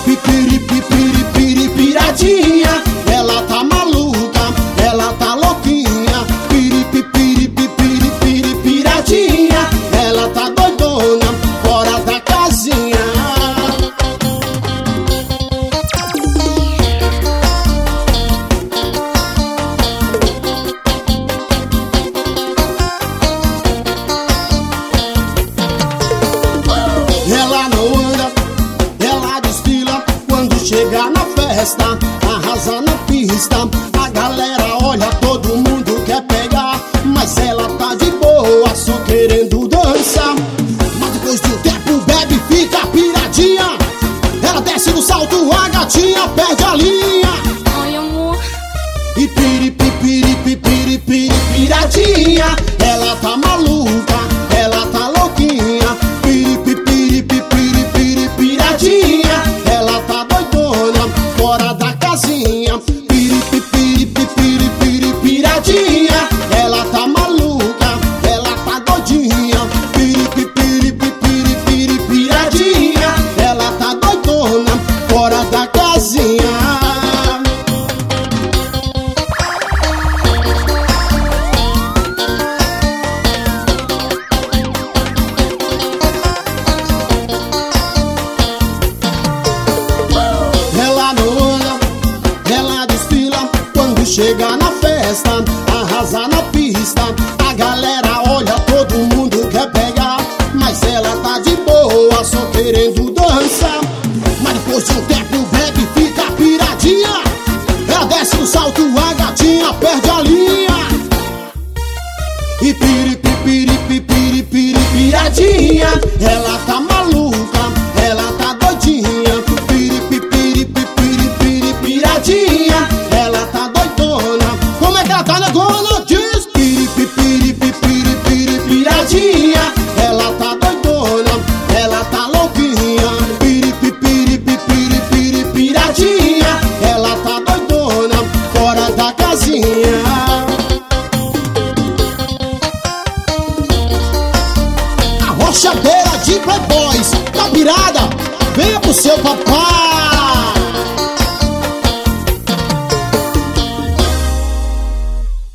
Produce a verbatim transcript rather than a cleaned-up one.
Piradinha, ela tá maluca, ela tá louquinha. Piradinha, ela tá doidona, fora da casinha. Ela não anda, ela desfila quando chega na festa, arrasa na pista. A galera olha, todo mundo quer pegar, mas ela tá de boa, só querendo dançar. Mas depois de um tempo bebe, fica piradinha. Ela desce no salto, a gatinha perde a linha. Ai, amor. E piri, piri, piri, piri, piri, piradinha, ela tá maluca, ela tá louquinha. Piri, piri, piri, piri, piradinha, ela tá doidona, fora da casinha. Piri, piri, piri, piri, piradinha, ela tá maluca, ela tá doidinha. Piri, piri, piri, piri, piradinha, ela tá doidona, fora da casinha. Chega na festa, arrasa na pista. A galera olha, todo mundo quer pegar, mas ela tá de boa, só querendo dançar. Mas depois de um tempo bebe, fica piradinha. Ela desce no salto, a gatinha perde a linha. E piri, piri, piri, piri, piradinha, ela tá maluca, ela tá doidinha. Piri, piri, piri, piri, piradinha, ela tá doidona. Como é que ela tá negona? Diz piri, piri, piri, piri, piradinha, ela tá doidona, ela tá louquinha. Piri, piri, piri, piri, piradinha, ela tá doidona, fora da casinha. Rochadeira de Playboys, tá pirada? Venha pro seu papai.